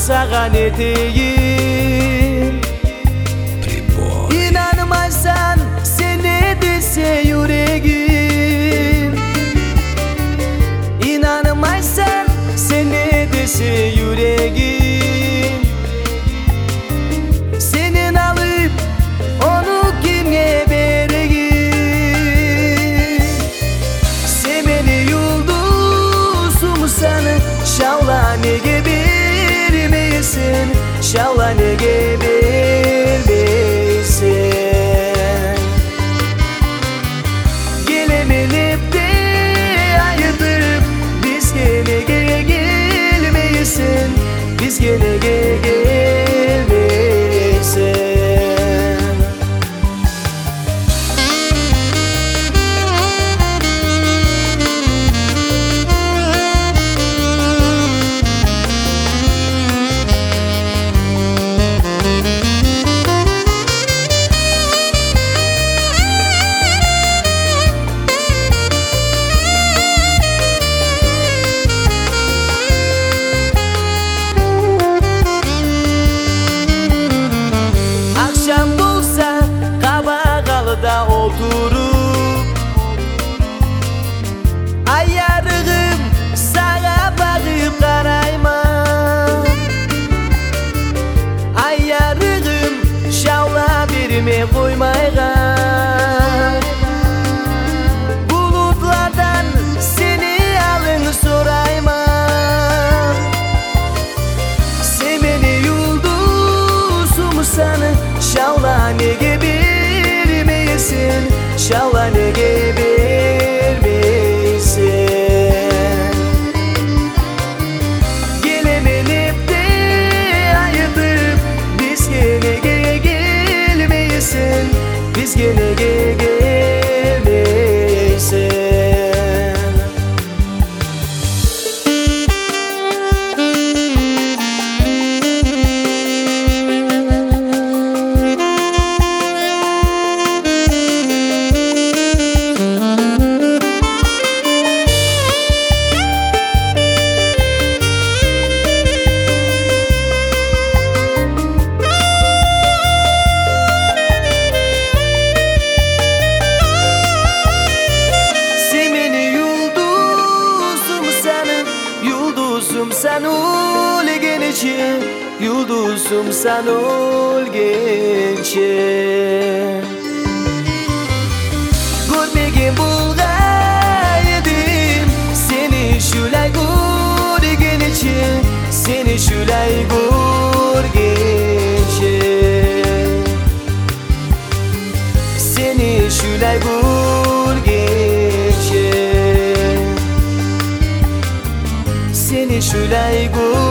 Sağa ne diyeyim? İnanmazsan sen ne dese yüreğim. İnanmazsan sen ne dese yüreğim. Senin alıp onu kime vereyim? Sevmeli yıldızım sana, şavla ne gebermesin, şavla ne gebermesin. Gelemelip de ayıtıp biz gene gelmeyesin, biz gene gelmeyesin. Da oturup ayarığım sağa bakıp karayma. Ayarığım şavla birime koymaygan. Bulutlardan seni alın sorayma. Sevmeli yıldızım sana, şavla ne gibi şavla ne gebermesin. Gelemelip de ayıtıp biz gene gelmeyesin, biz gene gelmeyesin. Yıldızım sen ol gençe, yıldızım sen ol gençe. Görmegen bulgaydım seni şulay gör gençe, seni şulay gör gençe. Seni şulay gör gençe. Seni şulay gör